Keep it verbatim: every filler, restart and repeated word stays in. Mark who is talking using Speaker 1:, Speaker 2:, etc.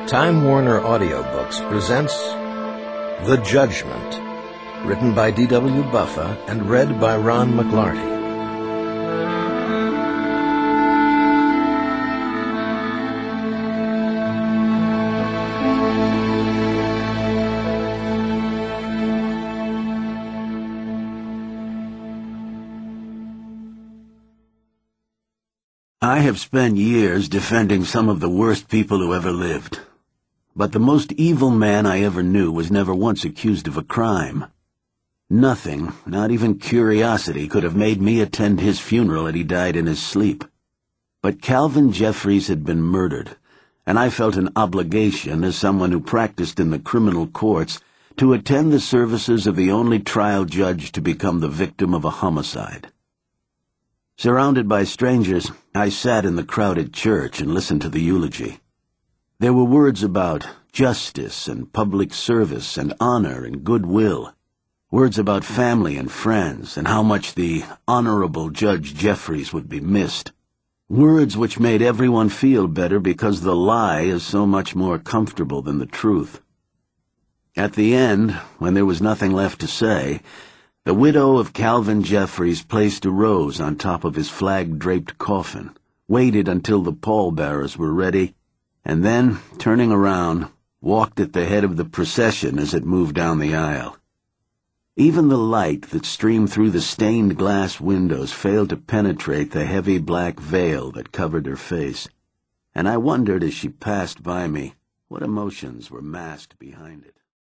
Speaker 1: Time Warner Audiobooks presents The Judgment, written by D W Buffa and read by Ron McLarty.
Speaker 2: I have spent years defending some of the worst people who ever lived. But the most evil man I ever knew was never once accused of a crime. Nothing, not even curiosity, could have made me attend his funeral had he died in his sleep. But Calvin Jeffries had been murdered, and I felt an obligation as someone who practiced in the criminal courts to attend the services of the only trial judge to become the victim of a homicide. Surrounded by strangers, I sat in the crowded church and listened to the eulogy. There were words about justice and public service and honor and goodwill, words about family and friends and how much the Honorable Judge Jeffries would be missed, words which made everyone feel better because the lie is so much more comfortable than the truth. At the end, when there was nothing left to say, the widow of Calvin Jeffries placed a rose on top of his flag-draped coffin, waited until the pallbearers were ready, and then, turning around, walked at the head of the procession as it moved down the aisle. Even the light that streamed through the stained glass windows failed to penetrate the heavy black veil that covered her face, and I wondered as she passed by me what emotions were masked behind it.